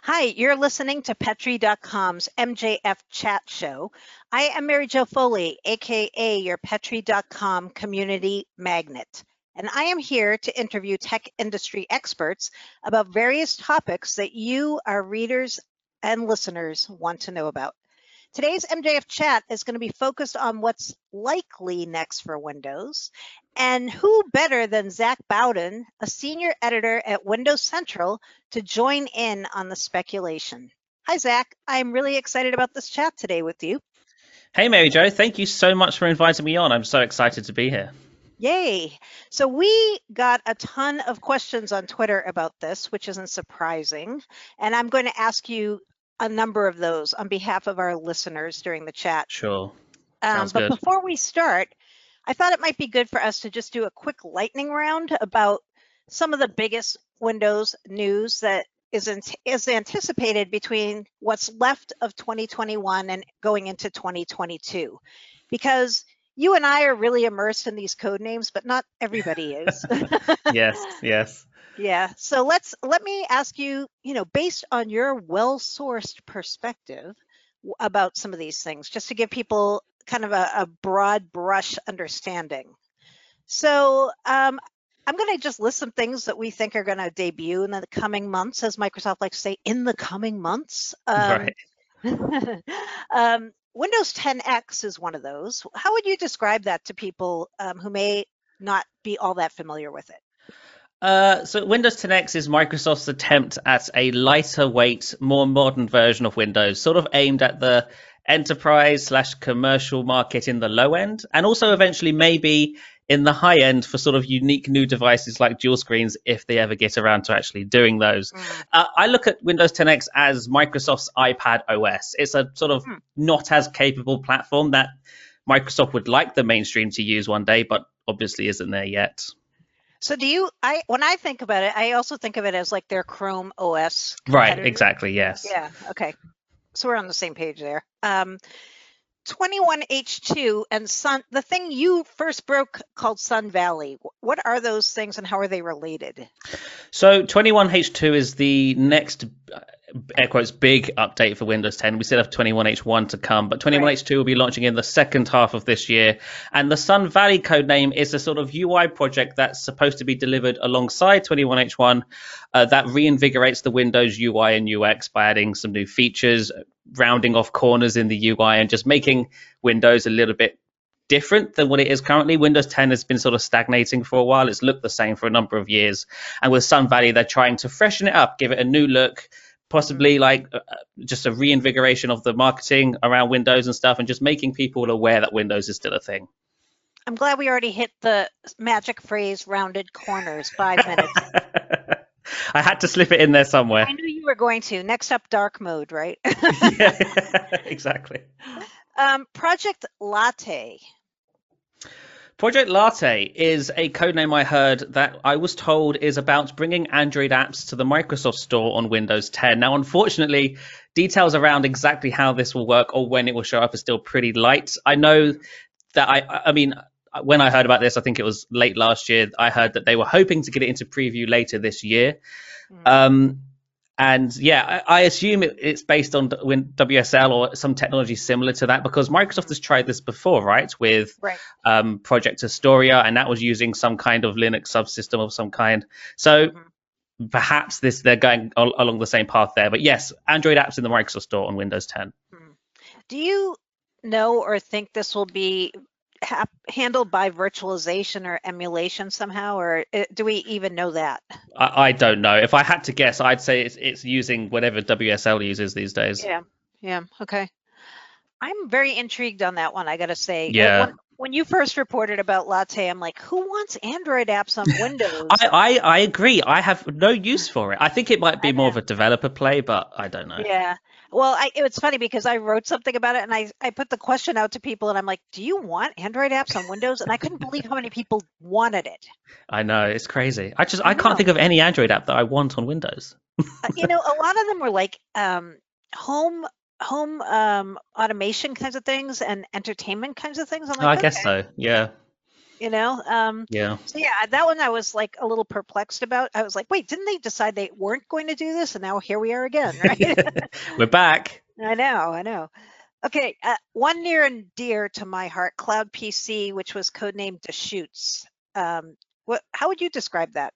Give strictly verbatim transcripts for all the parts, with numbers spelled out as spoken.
Hi, you're listening to Petri dot com's M J F Chat Show. I am Mary Jo Foley, aka your Petri dot com community magnet, and I am here to interview tech industry experts about various topics that you, our readers and listeners, want to know about. Today's M J F Chat is going to be focused on what's likely next for Windows. And who better than Zach Bowden, a senior editor at Windows Central, to join in on the speculation. Hi, Zach. I'm really excited about this chat today with you. Hey, Mary Jo. Thank you so much for inviting me on. I'm so excited to be here. Yay. So we got a ton of questions on Twitter about this, which isn't surprising. And I'm going to ask you a number of those on behalf of our listeners during the chat. Sure. Um, Sounds but good. before we start, I thought it might be good for us to just do a quick lightning round about some of the biggest Windows news that is, is anticipated between what's left of twenty twenty-one and going into twenty twenty-two. Because you and I are really immersed in these code names, but not everybody is. Yes, yes. Yeah. So let's let me ask you, you know, based on your well-sourced perspective about some of these things, just to give people kind of a, a broad brush understanding. So um, I'm going to just list some things that we think are going to debut in the coming months, as Microsoft likes to say, in the coming months. Um, Right. um, Windows ten X is one of those. How would you describe that to people um, who may not be all that familiar with it? Uh, so Windows ten X is Microsoft's attempt at a lighter weight, more modern version of Windows, sort of aimed at the enterprise slash commercial market in the low end, and also eventually maybe in the high end for sort of unique new devices like dual screens, if they ever get around to actually doing those. Mm. Uh, I look at Windows ten X as Microsoft's iPad O S. It's a sort of Mm. not as capable platform that Microsoft would like the mainstream to use one day, but obviously isn't there yet. So do you, I when I think about it, I also think of it as like their Chrome O S Right, competitor. exactly, yes. Yeah, okay. So we're on the same page there. Um, twenty-one H two and Sun, the thing you first broke called Sun Valley. What are those things and how are they related? So twenty-one H two is the next, uh, air quotes, big update for Windows ten. We still have twenty-one H one to come, but twenty-one H two will be launching in the second half of this year. And the Sun Valley codename is a sort of U I project that's supposed to be delivered alongside twenty-one H one uh, that reinvigorates the Windows U I and U X by adding some new features, rounding off corners in the U I, and just making Windows a little bit different than what it is currently. Windows ten has been sort of stagnating for a while. It's looked the same for a number of years. And with Sun Valley, they're trying to freshen it up, give it a new look, possibly like uh, just a reinvigoration of the marketing around Windows and stuff, and just making people aware that Windows is still a thing. I'm glad we already hit the magic phrase rounded corners, five minutes. I had to slip it in there somewhere. I knew you were going to. Next up, dark mode, right? Yeah, exactly. Um, Project Latte. Project Latte is a codename I heard that I was told is about bringing Android apps to the Microsoft Store on Windows ten. Now, unfortunately, details around exactly how this will work or when it will show up are still pretty light. I know that I, I mean, when I heard about this, I think it was late last year, I heard that they were hoping to get it into preview later this year. Mm. Um, and yeah, I, I assume it, it's based on W S L or some technology similar to that, because Microsoft has tried this before, right? With Right. um, Project Astoria, and that was using some kind of Linux subsystem of some kind. So Mm-hmm. perhaps this they're going al- along the same path there. But yes, Android apps in the Microsoft Store on Windows ten. Mm. Do you know or think this will be ha- handled by virtualization or emulation somehow, or uh, do we even know that? I, I don't know. If I had to guess, I'd say it's, it's using whatever W S L uses these days. Yeah, yeah, okay. I'm very intrigued on that one, I gotta say. Uh, Yeah. When when you first reported about Latte, I'm like, who wants Android apps on Windows? I, I, I agree. I have no use for it. I think it might be I more know. of a developer play, but I don't know. Yeah. Well, I, it was funny because I wrote something about it and I, I put the question out to people and I'm like, do you want Android apps on Windows? And I couldn't believe how many people wanted it. I know, it's crazy. I just I I can't know. think of any Android app that I want on Windows. Uh, You know, a lot of them were like um, home home um, automation kinds of things and entertainment kinds of things. I'm Oh, like, I guess okay, so. Yeah. you know? Um, Yeah. so yeah, that one I was like a little perplexed about. I was like, wait, didn't they decide they weren't going to do this? And now here we are again, right? We're back. I know, I know. Okay, uh, one near and dear to my heart, Cloud P C, which was codenamed Deschutes. Um, what? How would you describe that?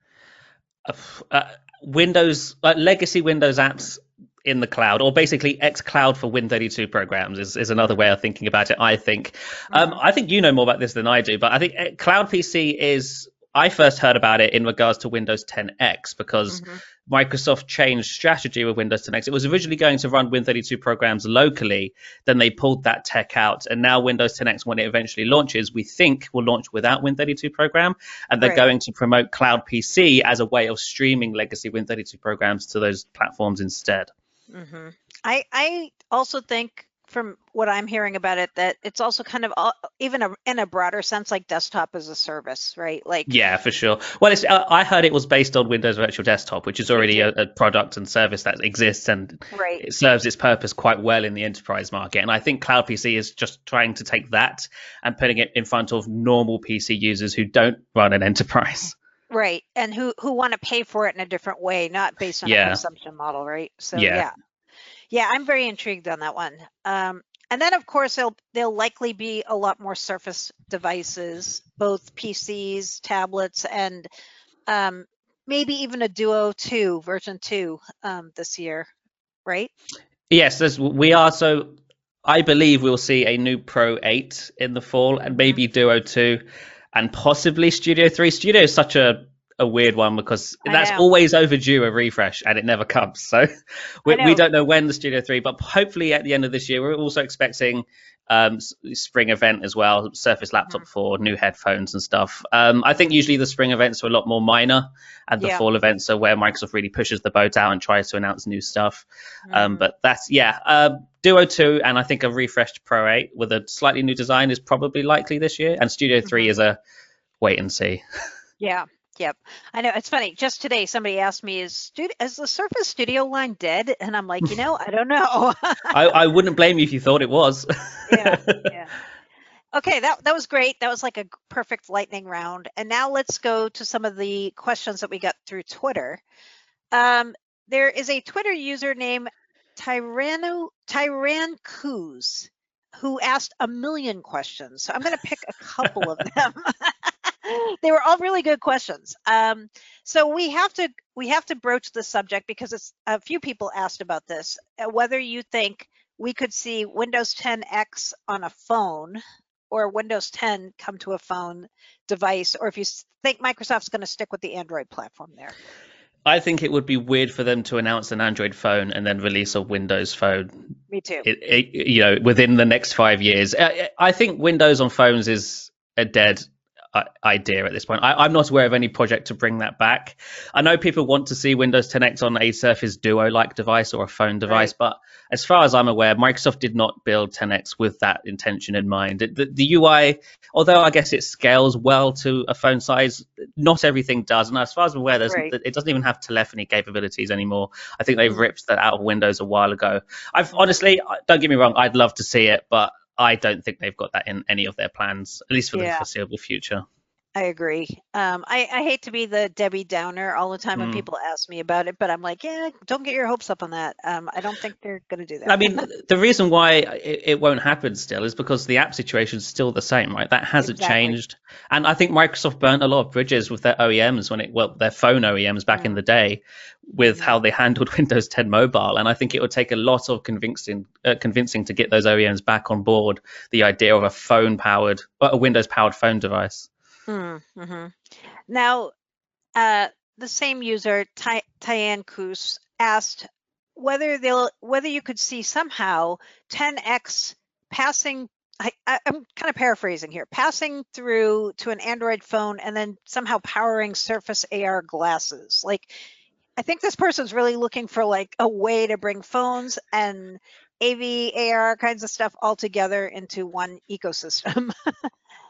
Uh, Windows, uh, legacy Windows apps in the cloud, or basically xCloud for Win thirty-two programs is, is another way of thinking about it, I think. Um, Mhm. I think you know more about this than I do, but I think uh, Cloud P C is, I first heard about it in regards to Windows ten X because Mhm. Microsoft changed strategy with Windows ten X. It was originally going to run Win thirty-two programs locally, then they pulled that tech out, and now Windows ten X, when it eventually launches, we think will launch without Win thirty-two program, and they're Right. going to promote Cloud P C as a way of streaming legacy Win thirty-two programs to those platforms instead. hmm I I also think from what I'm hearing about it that it's also kind of all, even a, in a broader sense like desktop as a service, right? Like Yeah, for sure. Well, it's, uh, I heard it was based on Windows Virtual Desktop, which is already too. a, a product and service that exists, and Right. it serves its purpose quite well in the enterprise market. And I think Cloud P C is just trying to take that and putting it in front of normal P C users who don't run an enterprise. Right. And who who want to pay for it in a different way, not based on a Yeah, consumption model, right? So yeah. yeah. Yeah, I'm very intrigued on that one. Um, and then of course there'll there'll likely be a lot more Surface devices, both P Cs, tablets, and um, maybe even a Duo two, version two, um, this year, right? Yes, there's, we are. So I believe we'll see a new Pro eight in the fall, and hmm maybe Duo two, and possibly Studio three. Studio is such a, a weird one because I that's know. always overdue a refresh, and it never comes. So we, I we know. don't know when the Studio three, but hopefully at the end of this year. We're also expecting um, s- spring event as well, Surface hmm Laptop four, new headphones and stuff. Um, I think usually the spring events are a lot more minor, and the Yeah. fall events are where Microsoft really pushes the boat out and tries to announce new stuff. Um, hmm but that's, yeah, uh, Duo two and I think a refreshed Pro eight with a slightly new design is probably likely this year. And Studio three hmm is a wait and see. Yeah. Yep. I know. It's funny. Just today, somebody asked me, "Is studio, is the Surface Studio line dead?" And I'm like, you know, I don't know. I, I wouldn't blame you if you thought it was. Yeah. Yeah. Okay, that that was great. That was like a g- perfect lightning round. And now let's go to some of the questions that we got through Twitter. Um, there is a Twitter user named Tyranno Tyrancoos who asked a million questions. So I'm going to pick a couple of them. They were all really good questions. Um, so we have to we have to broach the subject because it's a few people asked about this. uh, Whether you think we could see Windows ten X on a phone or Windows ten come to a phone device, or if you s- think Microsoft's going to stick with the Android platform there. I think it would be weird for them to announce an Android phone and then release a Windows phone. Me too. It, it, you know, within the next five years. I, I think Windows on phones is a dead uh, idea at this point. I, I'm not aware of any project to bring that back. I know people want to see Windows ten X on a Surface Duo-like device or a phone device, Right. but as far as I'm aware, Microsoft did not build ten X with that intention in mind. The, the U I, although I guess it scales well to a phone size, not everything does. And as far as I'm aware, there's, Right. it doesn't even have telephony capabilities anymore. I think they've Mm. ripped that out of Windows a while ago. I've honestly, don't get me wrong, I'd love to see it, but I don't think they've got that in any of their plans, at least for the Yeah. foreseeable future. I agree. Um, I, I hate to be the Debbie Downer all the time when Mm. people ask me about it, but I'm like, yeah, don't get your hopes up on that. Um, I don't think they're going to do I that. mean, the reason why it, it won't happen still is because the app situation is still the same, right? That hasn't Exactly. changed. And I think Microsoft burnt a lot of bridges with their O E Ms when it, well, their phone O E Ms back in Mm. the day with Mhm. how they handled Windows ten Mobile. And I think it would take a lot of convincing, uh, convincing to get those O E Ms back on board the idea of a phone powered, a Windows powered phone device. Mm-hmm. Now, uh, the same user, Ty- Tyann Kus, asked whether they'll whether you could see somehow ten X passing. I, I, I'm kind of paraphrasing here, passing through to an Android phone and then somehow powering Surface A R glasses. Like, I think this person's really looking for like a way to bring phones and A V, A R kinds of stuff all together into one ecosystem.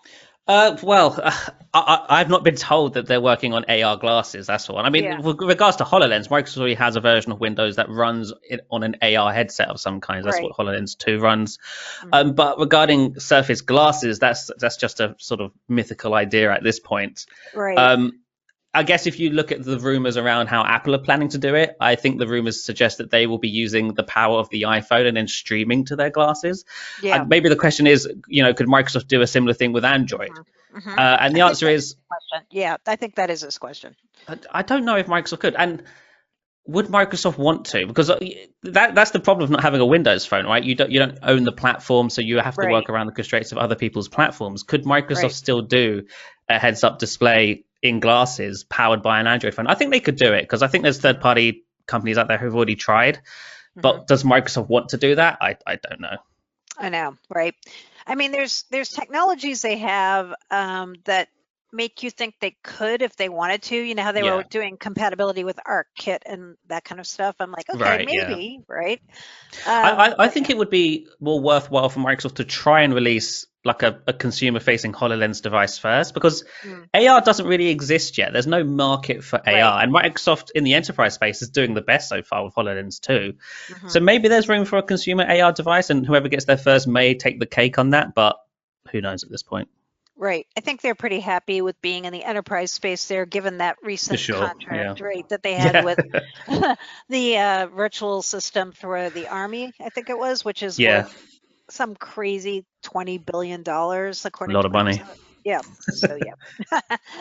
Uh, well, uh, I, I- I've not been told that they're working on A R glasses. That's all. I mean, Yeah. with regards to HoloLens, Microsoft already has a version of Windows that runs it on an A R headset of some kind. That's Right. what HoloLens two runs. Mhm. Um, but regarding Surface glasses, that's that's just a sort of mythical idea at this point. Right. Um, I guess if you look at the rumors around how Apple are planning to do it, I think the rumors suggest that they will be using the power of the iPhone and then streaming to their glasses. Yeah. And maybe the question is, you know, could Microsoft do a similar thing with Android? Mhm. Uh, and the I think answer that's is, his question. Yeah, I think that is his question. I I don't know if Microsoft could. And would Microsoft want to? Because uh, that that's the problem of not having a Windows phone, right? You don't you don't own the platform, so you have to Right. work around the constraints of other people's platforms. Could Microsoft Right. still do a heads-up display in glasses powered by an Android phone? I think they could do it because I think there's third-party companies out there who've already tried. But Mhm. does Microsoft want to do that? I I don't know. I know, right? I mean, there's there's technologies they have um, that make you think they could if they wanted to. You know how they Yeah. were doing compatibility with ARKit and that kind of stuff. I'm like, okay, Right, yeah. maybe, right? I, Um, I, I but think it would be more worthwhile for Microsoft to try and release like a, a consumer-facing HoloLens device first, because mm, A R doesn't really exist yet. There's no market for A R, right. and Microsoft in the enterprise space is doing the best so far with HoloLens two. Mhm. So maybe there's room for a consumer A R device, and whoever gets there first may take the cake on that, but who knows at this point? Right. I think they're pretty happy with being in the enterprise space there, given that For recent sure, yeah. contract, right, that they had Yeah, with the uh, virtual system for the Army, I think it was, which is yeah, worth some crazy twenty billion dollars, a according lot to of money. Microsoft. Yeah. So, yeah.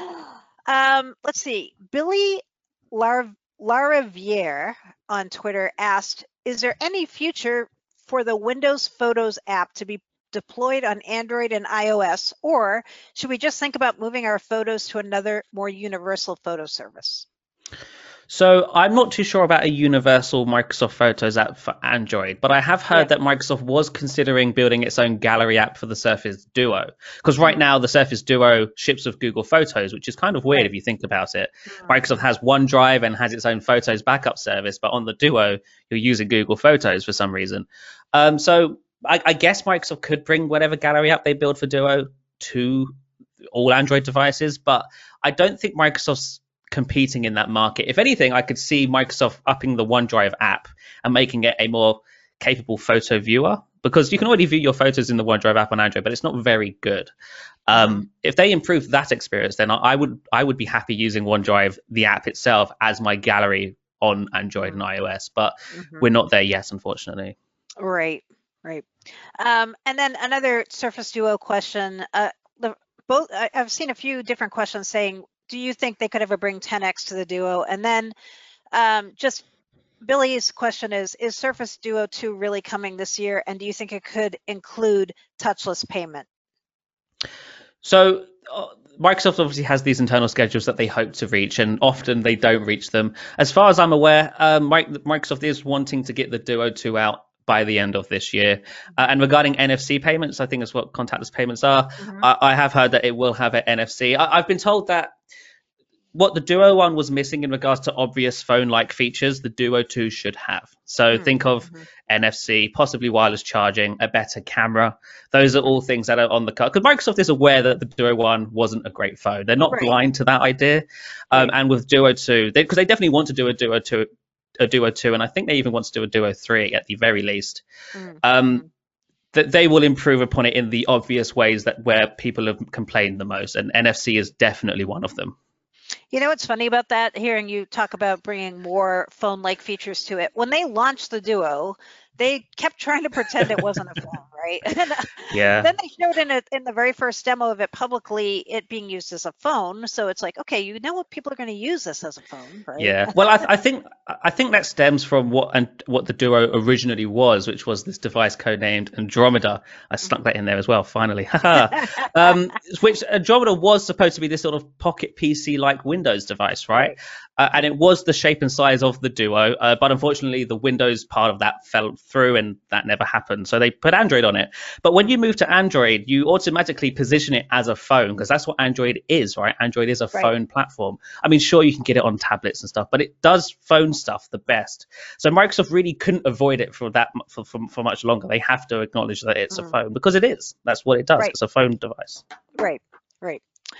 um, let's see. Billy Lar- Laraviere on Twitter asked, is there any future for the Windows Photos app to be deployed on Android and iOS, or should we just think about moving our photos to another more universal photo service? So I'm not too sure about a universal Microsoft Photos app for Android, but I have heard Yeah. that Microsoft was considering building its own gallery app for the Surface Duo. Because right Hmm. now the Surface Duo ships with Google Photos, which is kind of weird Right. if you think about it. Hmm. Microsoft has OneDrive and has its own Photos backup service, but on the Duo you're using Google Photos for some reason. Um, so I, I guess Microsoft could bring whatever gallery app they build for Duo to all Android devices, but I don't think Microsoft's competing in that market. If anything, I could see Microsoft upping the OneDrive app and making it a more capable photo viewer, because you can already view your photos in the OneDrive app on Android, but it's not very good. Um, Mhm. If they improve that experience, then I would I would be happy using OneDrive, the app itself, as my gallery on Android and iOS. But Mhm. we're not there yet, unfortunately. Right, right. Um, and then another Surface Duo question. Uh, the both I, I've seen a few different questions saying, do you think they could ever bring ten X to the Duo? And then um, just Billy's question is, is Surface Duo two really coming this year? And do you think it could include touchless payment? So uh, Microsoft obviously has these internal schedules that they hope to reach, and often they don't reach them. As far as I'm aware, um, Microsoft is wanting to get the Duo two out by the end of this year. Uh, and regarding N F C payments, I think that's what contactless payments are. Mhm. I, I have heard that it will have an N F C. I, I've been told that what the Duo one was missing in regards to obvious phone-like features, the Duo two should have. So Mhm. think of Mhm. N F C, possibly wireless charging, a better camera. Those are all things that are on the card. Because Microsoft is aware that the Duo one wasn't a great phone. They're not Right. blind to that idea. Um, Right. And with Duo two, because they, they definitely want to do a Duo two, a Duo two, and I think they even want to do a Duo three at the very least. Mhm. Um, that they will improve upon it in the obvious ways that where people have complained the most, and N F C is definitely one of them. You know what's funny about that? Hearing you talk about bringing more phone-like features to it. When they launched the Duo, they kept trying to pretend it wasn't a phone, right? And Yeah. then they showed in it in the very first demo of it publicly, it being used as a phone. So it's like, okay, you know what people are going to use this as a phone, right? Yeah, well, I, I think I think that stems from what and what the Duo originally was, which was this device codenamed Andromeda. I snuck that in there as well, finally. um, which Andromeda was supposed to be this sort of pocket P C-like Windows device, right? Right. Uh, and it was the shape and size of the Duo, uh, but unfortunately the Windows part of that fell through, and that never happened. So they put Android on it. But when you move to Android, you automatically position it as a phone, because that's what Android is, right? Android is a Right. phone platform. I mean, sure, you can get it on tablets and stuff, but it does phone stuff the best. So Microsoft really couldn't avoid it for that for, for, for much longer. They have to acknowledge that it's Mm. a phone, because it is. That's what it does. Right. It's a phone device. Right. right.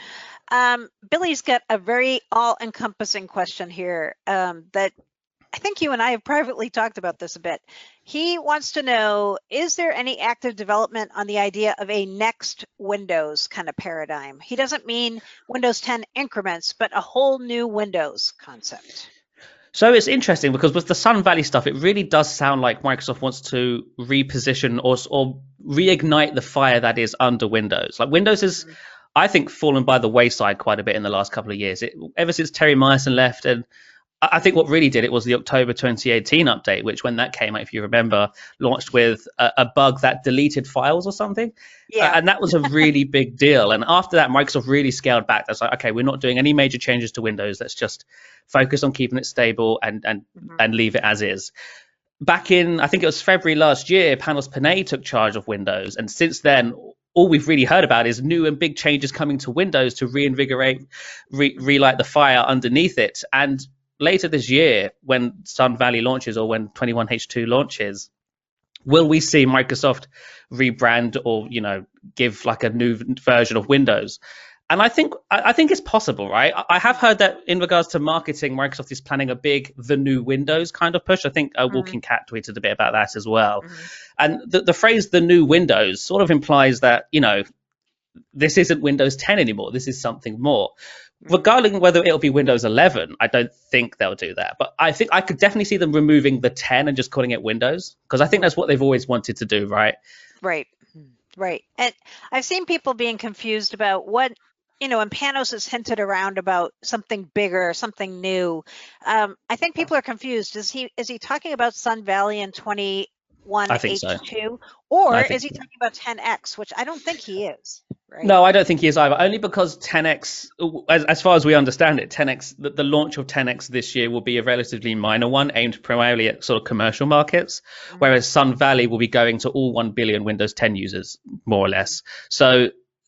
Um, Billy's got a very all-encompassing question here um, that I think you and I have privately talked about this a bit. He wants to know, is there any active development on the idea of a next Windows kind of paradigm? He doesn't mean Windows ten increments, but a whole new Windows concept. So it's interesting because with the Sun Valley stuff, it really does sound like Microsoft wants to reposition or, or reignite the fire that is under Windows. Like Windows is, mm-hmm. I think, fallen by the wayside quite a bit in the last couple of years. It, ever since Terry Myerson left, and I think what really did it was the October twenty eighteen update, which when that came out, if you remember, launched with a, a bug that deleted files or something. Yeah. Uh, and that was a really big deal. And after that, Microsoft really scaled back. That's like, okay, we're not doing any major changes to Windows. Let's just focus on keeping it stable and and mm-hmm. and leave it as is. Back in, I think it was February last year, Panos Panay took charge of Windows. And since then, all we've really heard about is new and big changes coming to Windows to reinvigorate, re- relight the fire underneath it. And later this year, when Sun Valley launches or when twenty-one H two launches, will we see Microsoft rebrand or, you know, give like a new version of Windows? And I think I think it's possible, right? I have heard that in regards to marketing, Microsoft is planning a big the new Windows kind of push. I think uh, Walking mm-hmm. Cat tweeted a bit about that as well. Mm-hmm. And the, the phrase the new Windows sort of implies that, you know, this isn't Windows ten anymore. This is something more. Regarding whether it'll be Windows eleven, I don't think they'll do that. But I think I could definitely see them removing the ten and just calling it Windows, because I think that's what they've always wanted to do, right? Right, right. And I've seen people being confused about what, you know, and Panos has hinted around about something bigger, something new. Um, I think people are confused. Is he is he talking about Sun Valley in twenty-one H two? So. Or is he talking about ten X, which I don't think he is. Right. No, I don't think he is either. Only because ten X, as, as far as we understand it, ten X, the, the launch of ten X this year will be a relatively minor one, aimed primarily at sort of commercial markets, mm-hmm. whereas Sun Valley will be going to all one billion Windows ten users, more or less. So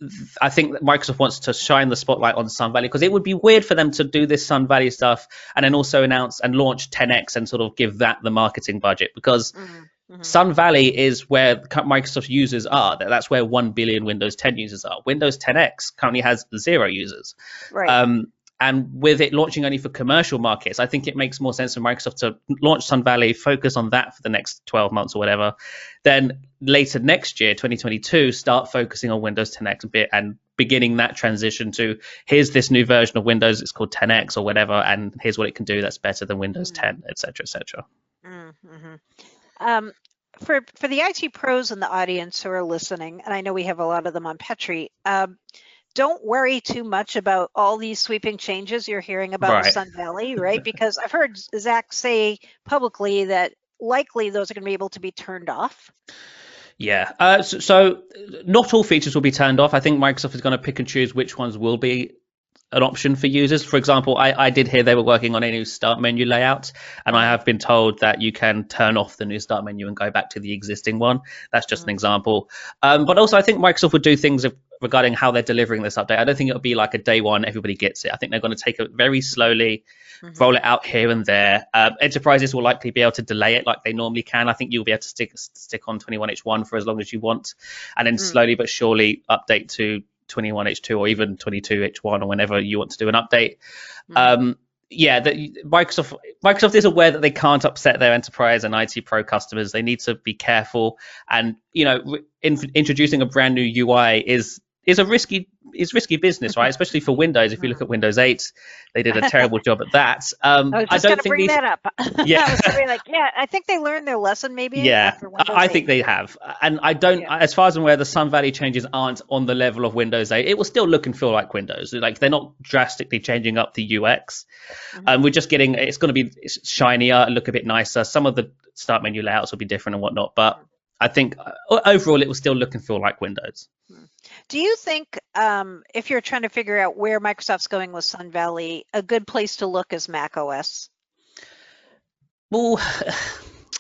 I think that Microsoft wants to shine the spotlight on Sun Valley, because it would be weird for them to do this Sun Valley stuff and then also announce and launch ten X and sort of give that the marketing budget, because mm-hmm. Mm-hmm. Sun Valley is where Microsoft users are. That's where one billion Windows ten users are. Windows ten X currently has zero users. Right. Um, and with it launching only for commercial markets, I think it makes more sense for Microsoft to launch Sun Valley, focus on that for the next twelve months or whatever. Then later next year, twenty twenty-two, start focusing on Windows ten X a bit and beginning that transition to here's this new version of Windows. It's called ten X or whatever. And here's what it can do that's better than Windows mm-hmm. ten, et cetera, et cetera. Mm-hmm. Um, for for the I T pros in the audience who are listening, and I know we have a lot of them on Petri, um, don't worry too much about all these sweeping changes you're hearing about right. Sun Valley, right? Because I've heard Zach say publicly that likely those are going to be able to be turned off. Yeah, uh, so, so not all features will be turned off. I think Microsoft is going to pick and choose which ones will be an option for users. For example, I, I did hear they were working on a new start menu layout, and I have been told that you can turn off the new start menu and go back to the existing one. That's just mm-hmm. an example. Um, but also, I think Microsoft would do things regarding how they're delivering this update. I don't think it'll be like a day one, everybody gets it. I think they're going to take it very slowly, mm-hmm. roll it out here and there. Um, enterprises will likely be able to delay it like they normally can. I think you'll be able to stick stick on twenty-one H one for as long as you want, and then mm-hmm. slowly but surely update to twenty-one H two or even twenty-two H one or whenever you want to do an update. Mm-hmm. Um, yeah, the, Microsoft Microsoft is aware that they can't upset their enterprise and I T pro customers. They need to be careful, and you know, in, introducing a brand new U I is is a risky is risky business, right? Especially for Windows. If you look at Windows eight, they did a terrible job at that. Um, I was just going to bring these... that up. Yeah, I was gonna be like, yeah, I think they learned their lesson, maybe. Yeah, after Windows I eight. think they have, and I don't. Yeah. As far as I'm aware, the Sun Valley changes aren't on the level of Windows eight. It will still look and feel like Windows. Like they're not drastically changing up the U X. Mm-hmm. Um, we're just getting. It's going to be shinier, look a bit nicer. Some of the start menu layouts will be different and whatnot, but I think uh, overall it will still look and feel like Windows. Do you think um, if you're trying to figure out where Microsoft's going with Sun Valley, a good place to look is Mac O S? Well,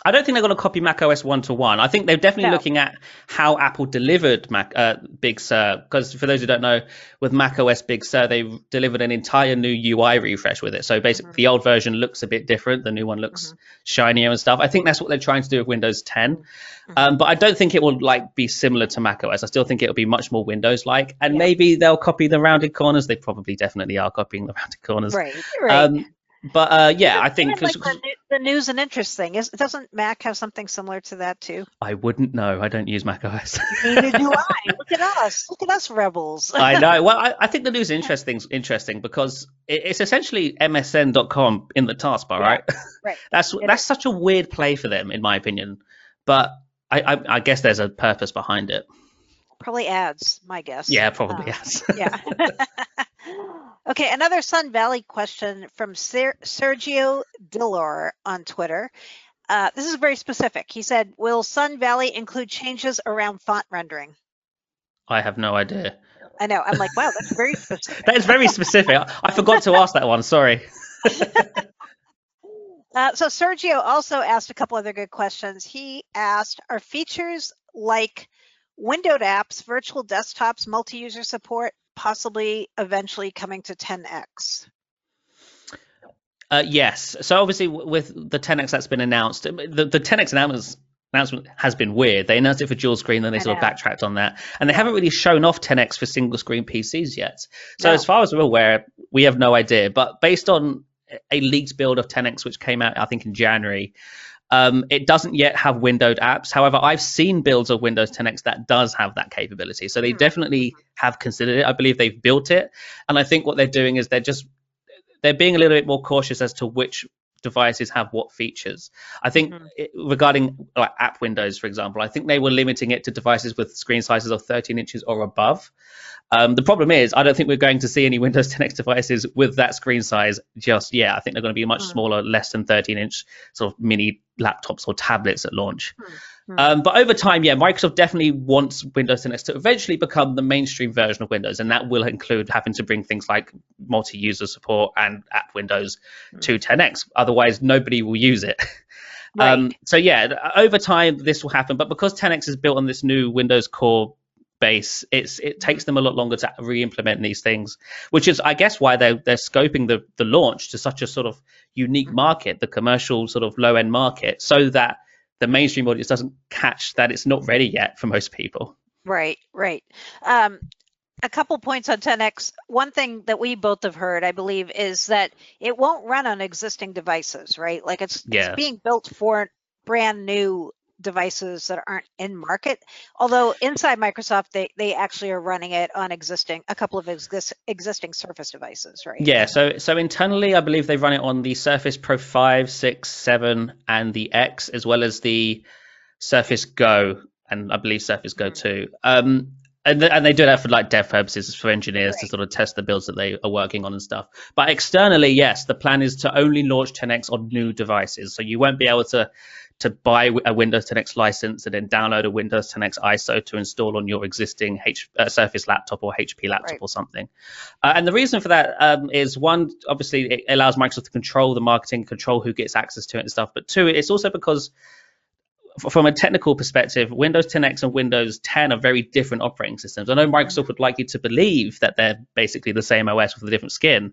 I don't think they're going to copy macOS one to one. I think they're definitely No. looking at how Apple delivered Mac uh, Big Sur. Because for those who don't know, with macOS Big Sur, they delivered an entire new U I refresh with it. So basically, Mhm. the old version looks a bit different. The new one looks Mhm. shinier and stuff. I think that's what they're trying to do with Windows ten. Mhm. Um, but I don't think it will like be similar to macOS. I still think it'll be much more Windows-like, and Yeah. maybe they'll copy the rounded corners. They probably definitely are copying the rounded corners. Right, right. Um, but uh, yeah, Even, I think even like 'cause- the, new- the news and interest thing is doesn't Mac have something similar to that too? I wouldn't know. I don't use macOS. Neither do I. Look at us. Look at us rebels. I know. Well, I, I think the news interesting interesting because it, it's essentially M S N dot com in the taskbar, Yeah, right? right. that's It that's is. such a weird play for them, in my opinion. But I, I, I guess there's a purpose behind it. Probably ads, my guess. Yeah, probably Um, yes. yeah. Okay, another Sun Valley question from Ser- Sergio Dillor on Twitter. Uh, this is very specific. He said, will Sun Valley include changes around font rendering? I have no idea. I know. I'm like, wow, that's very specific. That is very specific. I, I forgot to ask that one. Sorry. Uh, so Sergio also asked a couple other good questions. He asked, are features like windowed apps, virtual desktops, multi-user support, possibly eventually coming to ten X? Uh, yes. So obviously, w- with the ten X that's been announced, the, the ten X announcement announcement has been weird. They announced it for dual screen, then they I sort of know. backtracked on that, and they Yeah. haven't really shown off ten X for single screen P Cs yet. So No. as far as we're aware, we have no idea. But based on a leaked build of ten X which came out, I think in January, um, it doesn't yet have windowed apps. However, I've seen builds of Windows ten X that does have that capability. So they Hmm. definitely have considered it. I believe they've built it, and I think what they're doing is they're just they're being a little bit more cautious as to which devices have what features. I think Mhm. it, regarding like app windows, for example, I think they were limiting it to devices with screen sizes of thirteen inches or above. Um, the problem is, I don't think we're going to see any Windows ten X devices with that screen size just yet. I think they're going to be much Hmm. smaller, less than thirteen inch sort of mini laptops or tablets at launch. Hmm. Um, but over time, yeah, Microsoft definitely wants Windows ten X to eventually become the mainstream version of Windows, and that will include having to bring things like multi-user support and app windows Hmm. to ten X. Otherwise, nobody will use it. Right. Um, so yeah, th- over time this will happen. But because ten X is built on this new Windows Core base, it's it takes them a lot longer to re-implement these things, which is, I guess, why they're they're scoping the the launch to such a sort of unique market, the commercial sort of low end market, so that the mainstream audience doesn't catch that it's not ready yet for most people. Right, right. Um, a couple points on ten X. One thing that we both have heard, I believe, is that it won't run on existing devices, right? Like it's, Yeah. it's being built for brand new devices that aren't in market. Although inside Microsoft, they, they actually are running it on existing, a couple of exist, existing Surface devices, right? Yeah, so so internally, I believe they run it on the Surface Pro five, six, seven, and the X, as well as the Surface Go, and I believe Surface Go Mhm. two. Um, and, th- and they do that for like dev purposes, for engineers to Right. sort of test the builds that they are working on and stuff. But externally, yes, the plan is to only launch ten X on new devices. So you won't be able to to buy a Windows ten X license and then download a Windows ten X I S O to install on your existing H, uh, Surface laptop or H P laptop Right. or something. Uh, and the reason for that um, is one, obviously, it allows Microsoft to control the marketing, control who gets access to it and stuff. But two, it's also because f- from a technical perspective, Windows ten X and Windows ten are very different operating systems. I know Microsoft would like you to believe that they're basically the same O S with a different skin.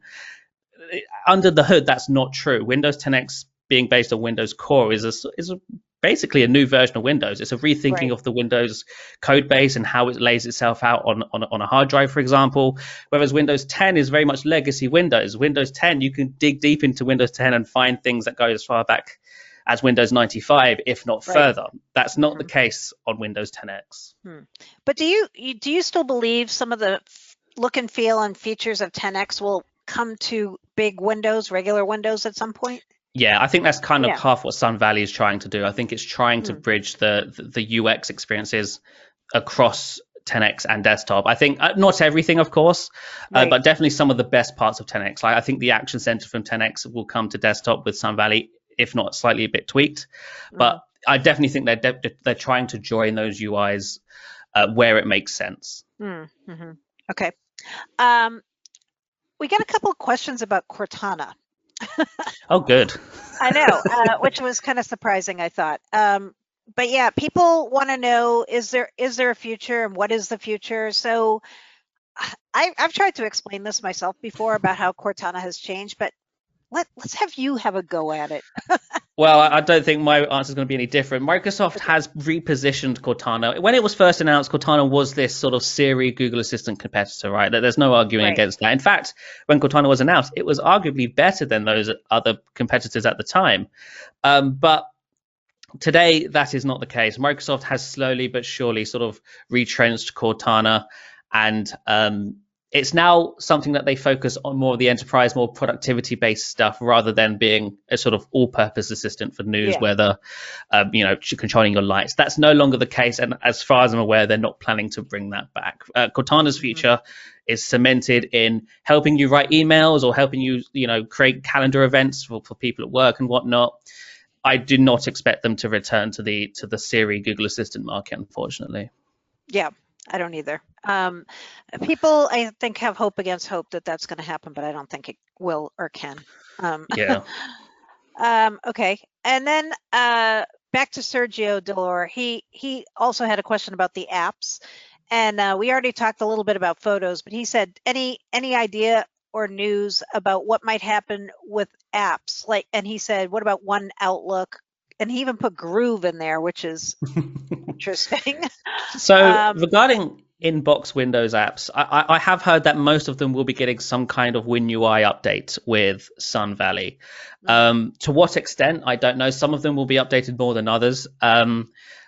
Under the hood, that's not true. Windows ten X being based on Windows Core is a, is a, basically a new version of Windows. It's a rethinking Right. of the Windows code base and how it lays itself out on, on, on a hard drive, for example. Whereas Windows ten is very much legacy Windows. Windows ten, you can dig deep into Windows ten and find things that go as far back as Windows ninety-five, if not Right. further. That's not the Mhm. case on Windows ten X. But do you, you do you still believe some of the f- look and feel and features of ten X will come to big Windows, regular Windows at some point? Yeah, I think that's kind of Yeah. half what Sun Valley is trying to do. I think it's trying to Hmm. bridge the, the the U X experiences across ten X and desktop. I think uh, not everything, of course, uh, Right. but definitely some of the best parts of ten X. Like I think the Action Center from ten X will come to desktop with Sun Valley, if not slightly a bit tweaked. But I definitely think they're de- they're trying to join those U Is uh, where it makes sense. Mm-hmm. Okay. Um, we got a couple of questions about Cortana. Oh, good. I know, uh, which was kind of surprising, I thought. Um, but yeah, people want to know, is there is there a future and what is the future? So I, I've tried to explain this myself before about how Cortana has changed, but let, let's have you have a go at it. Well, I don't think my answer is going to be any different. Microsoft has repositioned Cortana. When it was first announced, Cortana was this sort of Siri Google Assistant competitor, right? There's no arguing Right. against that. In fact, when Cortana was announced, it was arguably better than those other competitors at the time. Um, but today, that is not the case. Microsoft has slowly but surely sort of retrenched Cortana, and um, it's now something that they focus on more of the enterprise, more productivity based stuff rather than being a sort of all purpose assistant for news, Yeah. weather, um, you know, controlling your lights. That's no longer the case. And as far as I'm aware, they're not planning to bring that back. Uh, Cortana's future mm-hmm. is cemented in helping you write emails or helping you, you know, create calendar events for, for people at work and whatnot. I do not expect them to return to the to the Siri Google Assistant market, unfortunately. Yeah, I don't either. Um, people, I think, have hope against hope that that's going to happen, but I don't think it will or can. Um, yeah. um, okay, and then uh, back to Sergio Delor. He he also had a question about the apps, and uh, we already talked a little bit about photos, but he said any any idea or news about what might happen with apps, like, and he said, what about One Outlook? And he even put Groove in there, which is interesting. So um, regarding inbox Windows apps, I, I have heard that most of them will be getting some kind of WinUI update with Sun Valley. Mm-hmm. Um, to what extent, I don't know. Some of them will be updated more than others. Um,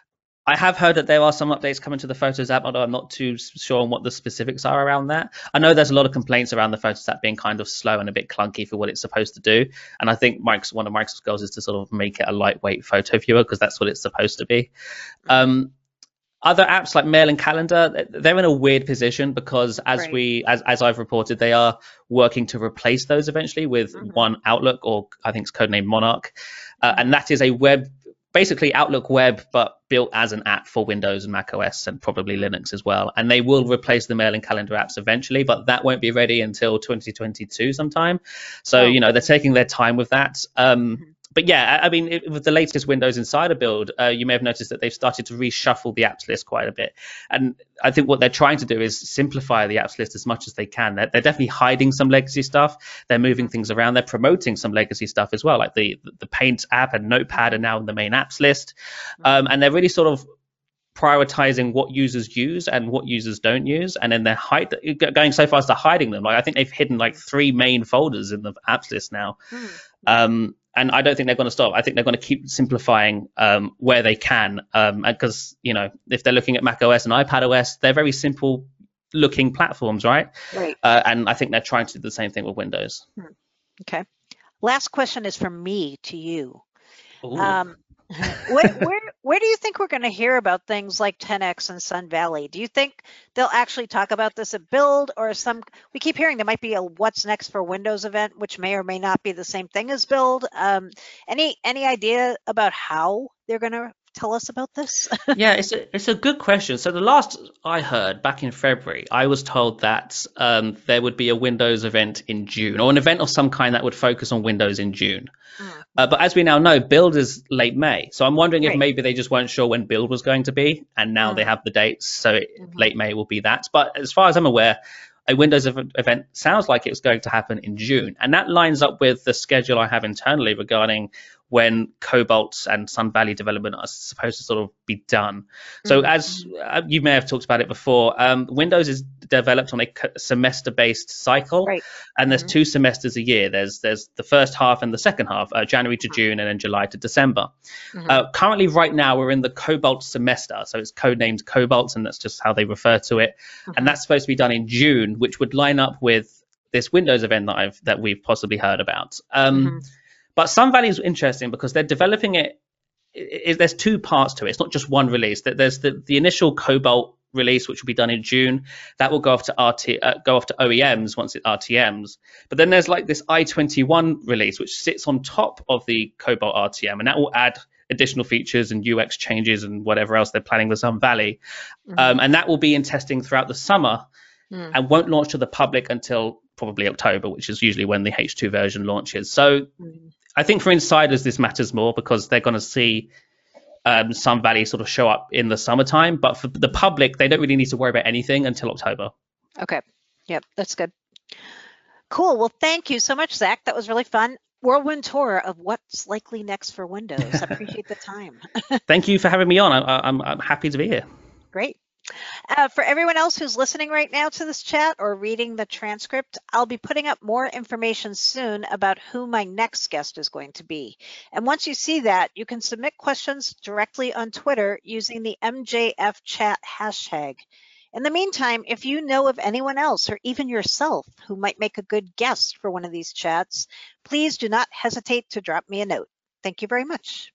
I have heard that there are some updates coming to the Photos app, although I'm not too sure on what the specifics are around that. I know there's a lot of complaints around the Photos app being kind of slow and a bit clunky for what it's supposed to do. And I think Mike's, one of Microsoft's goals is to sort of make it a lightweight photo viewer because that's what it's supposed to be. Um, other apps like Mail and Calendar, they're in a weird position because as right. we, as, as I've reported, they are working to replace those eventually with mm-hmm. One Outlook, or I think it's codenamed Monarch. Uh, and that is a web basically Outlook Web, but built as an app for Windows and Mac O S and probably Linux as well. And they will replace the mail and calendar apps eventually, but that won't be ready until twenty twenty-two sometime. So, oh. you know, they're taking their time with that. Um, but yeah, I mean, it, with the latest Windows Insider build, uh, you may have noticed that they've started to reshuffle the apps list quite a bit. And I think what they're trying to do is simplify the apps list as much as they can. They're, they're definitely hiding some legacy stuff. They're moving things around. They're promoting some legacy stuff as well, like the, the Paint app and Notepad are now in the main apps list. Um, and they're really sort of prioritizing what users use and what users don't use, and then they're hide going so far as to hiding them. Like I think they've hidden like three main folders in the apps list now. Hmm. Um, and I don't think they're going to stop. I think they're going to keep simplifying um, where they can, um, because you know if they're looking at Mac O S and iPad O S, they're very simple looking platforms, right? Right. Uh, and I think they're trying to do the same thing with Windows. Hmm. Okay. Last question is from me to you. Ooh. Um, where, where where do you think we're going to hear about things like ten X and Sun Valley? Do you think they'll actually talk about this at Build, or some? We keep hearing there might be a What's Next for Windows event, which may or may not be the same thing as Build. Um, any any idea about how they're going to tell us about this? Yeah, it's a, it's a good question. So the last I heard back in February, I was told that um, there would be a Windows event in June, or an event of some kind that would focus on Windows in June. Mm. Uh, but as we now know, Build is late May. So I'm wondering right. if maybe they just weren't sure when Build was going to be, and now mm. they have the dates. So it, mm-hmm. late May will be that. But as far as I'm aware, a Windows event sounds like it's going to happen in June. And that lines up with the schedule I have internally regarding when Cobalt and Sun Valley development are supposed to sort of be done. So mm-hmm. as uh, you may have talked about it before, um, Windows is developed on a semester-based cycle, right. and there's mm-hmm. two semesters a year. There's there's the first half and the second half, uh, January to June and then July to December. Mm-hmm. Uh, currently, right now, we're in the Cobalt semester, so it's codenamed Cobalt, and that's just how they refer to it. Mm-hmm. And that's supposed to be done in June, which would line up with this Windows event that I've that we've possibly heard about. Um, mm-hmm. But Sun Valley is interesting because they're developing it, it, it. There's two parts to it. It's not just one release. There's the, the initial Cobalt release, which will be done in June. That will go off to R T, uh, go off to O E Ms once it R T Ms. But then there's like this I twenty-one release, which sits on top of the Cobalt R T M, and that will add additional features and U X changes and whatever else they're planning with Sun Valley. Mm-hmm. Um, and that will be in testing throughout the summer. Mm. and won't launch to the public until probably October, which is usually when the H two version launches. So Mm. I think for insiders, this matters more because they're going to see um, Sun Valley sort of show up in the summertime. But for the public, they don't really need to worry about anything until October. Okay. Yep, that's good. Cool. Well, thank you so much, Zach. That was really fun. Whirlwind tour of what's likely next for Windows. I appreciate the time. Thank you for having me on. I, I'm, I'm happy to be here. Great. Uh, for everyone else who's listening right now to this chat or reading the transcript, I'll be putting up more information soon about who my next guest is going to be. And once you see that, you can submit questions directly on Twitter using the M J F chat hashtag. In the meantime, if you know of anyone else or even yourself who might make a good guest for one of these chats, please do not hesitate to drop me a note. Thank you very much.